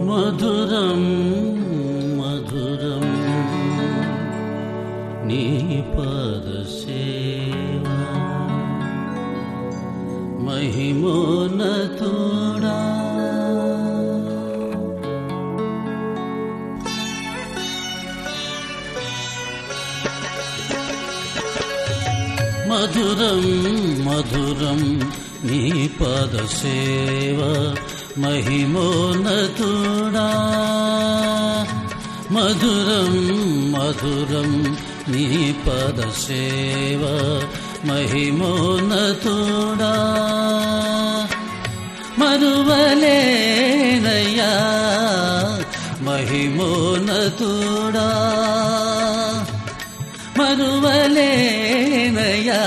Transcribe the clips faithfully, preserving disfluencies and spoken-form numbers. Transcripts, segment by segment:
మధురం మధురం నీ పద సేవా మహిమోన్నతుడా మధురం మధురం నీ పద సేవా మహిమోన్నతుడా మధురం మధురం నీ పద సేవా మహిమోన్నతుడా మరువలేనయ్యా మహిమోన్నతుడా మరువలేనయ్యా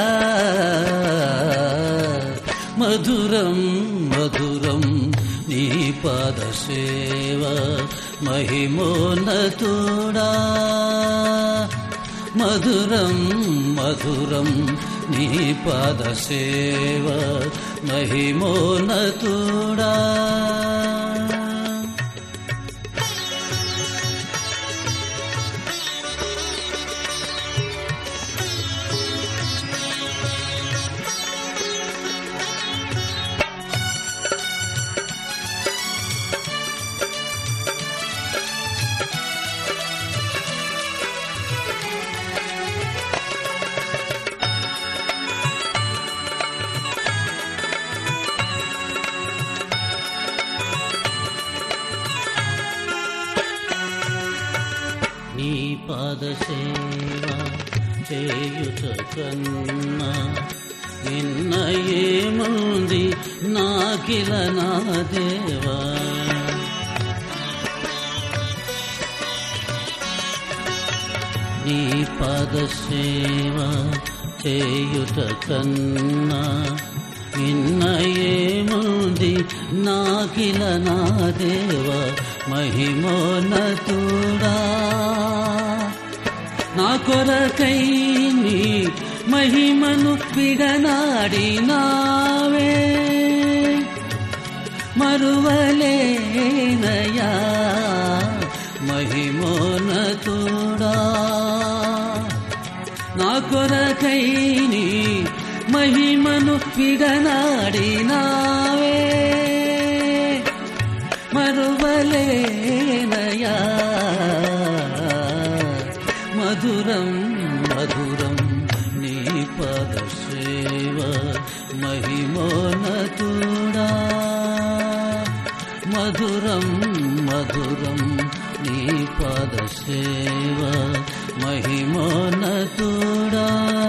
మధురం మధురం నీ పద సేవా మహిమోన్నతుడా మధురం మధురం నీ పద సేవా మహిమోన్నతుడా నీ పాద సేవా చేయుట కన్నా నిన్న ఏముంది నాకిల నా దేవా నీ పాద సేవా చేయుట కన్నా నిన్న ఏముంది నాకిల నా దేవా మహిమోన్నతుడా నా కొరకై నీ మహిమను విడనాడినావే మరువలేనయ్యా మహిమోన్నతుడా నా కొరకై నీ మహిమను విడనాడినావే మరువలేనయ్యా మధురం మధురం నీ పద సేవా మహిమోన్నతుడా మధురం మధురం నీ పద సేవా మహిమోన్నతుడా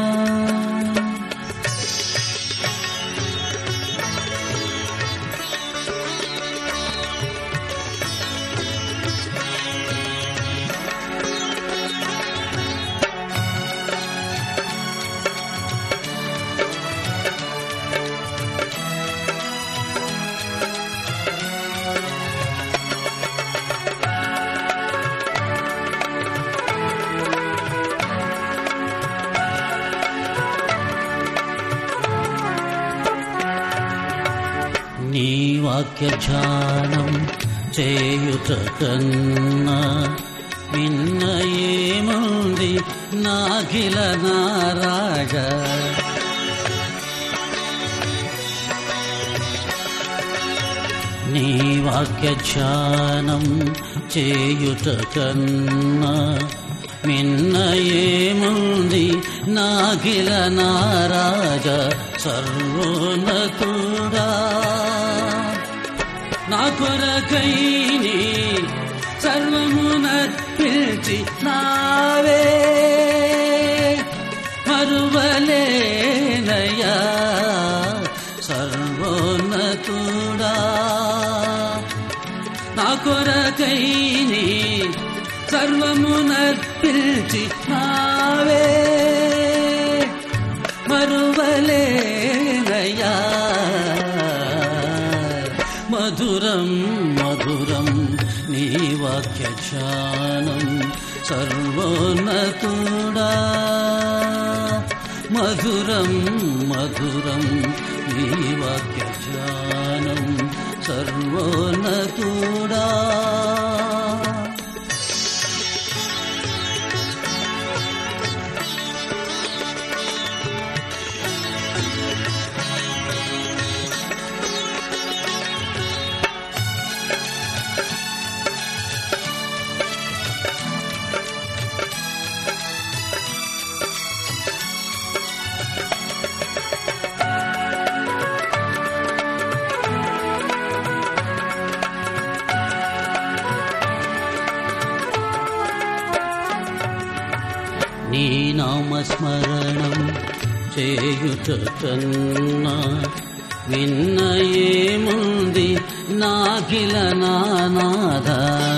నీ వాక్య ధ్యానం చేయుట కన్నా నిన్న ఏముంది నాకిల నా రాజా నీ వాక్య ధ్యానం చేయుట కన్నా నిన్న ఏముంది నాకిల నా రాజా సర్వోన్నతుడా నా కొరకై నీ సర్వమునర్పించి నావే మరువలేనయ్యా సర్వోన్నతుడా నా కొరకై నీ సర్వమునర్పించి నావే మరువలేనయ్యా మధురం మధురం నీ వాక్య ధ్యానం సర్వోన్నతుడా మధురం మధురం నీ వాక్య ధ్యానం సర్వోన్నతుడా నామస్మరణం చేయుట కన్నా విన్నయేముంది నాకిల నానాథ.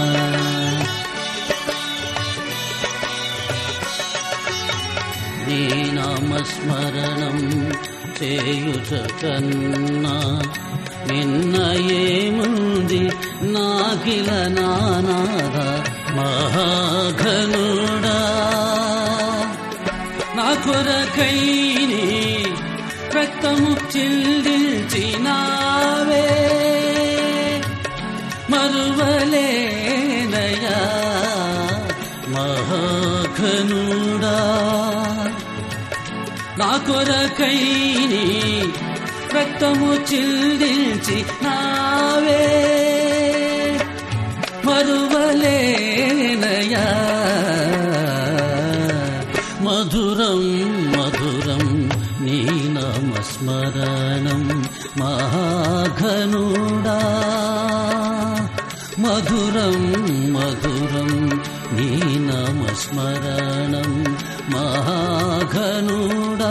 నీ నామస్మరణం చేయుట కన్నా విన్నయేముంది నాకిల నానాథ. మహాఘనుడా నా కొరకై నీ రక్తము చిందించినావే, మరువలేనయా మహాఘనుడా. నా కొరకై నీ రక్తము చిందించినావే, మరువలేనయా. మధురం మధురం నీ నామస్మరణం మహాఘనుడా. మధురం మధురం నీ నామస్మరణం మహాఘనుడా.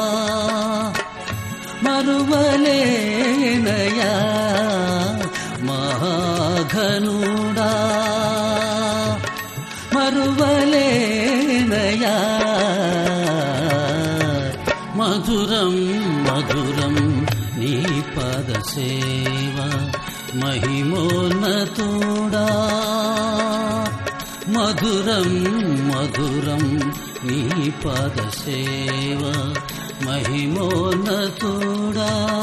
మరువలేనయా మహాఘనుడా, మరువలేనయా. మధురం మధురం నీ పద సేవ మహిమోన్నతుడా. మధురం మధురం నీ పద సేవ మహిమోన్నతుడా.